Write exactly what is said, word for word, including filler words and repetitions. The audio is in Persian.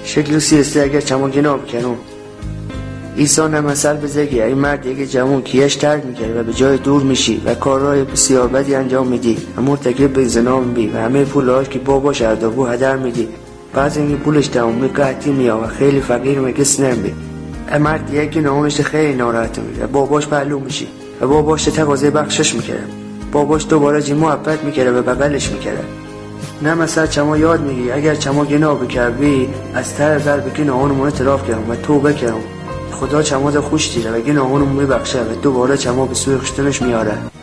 شکل سیاستی اگر چما گناب کنم ایسا نمثل بزگی ای مرد یک جوان کیش ترک میکردی و به جای دور میشی و کارهای بسیار بدی انجام میدی و مرتکب به زنا میبی و همه پولاش که باباش اردابو هدر میدی. بعضی اینکه پولش تمام میقطی میاد و خیلی فقیر میگس نمی. ای مرد یکی نامش خیلی ناراحت میشه و باباش پهلو میشی و باباش تقاضای بخشش میکرد. باباش دوباره جی محبت میکرد و بغلش میکرد. نه مثلا چما یاد میگی اگر چما گناه بکردی از ته قلب گناهانمون اعتراف کردم و توبه کردم، خدا چما ده خوش دیره و گناهانمون میبخشه و دوباره چما به سوی خشتنش میاره.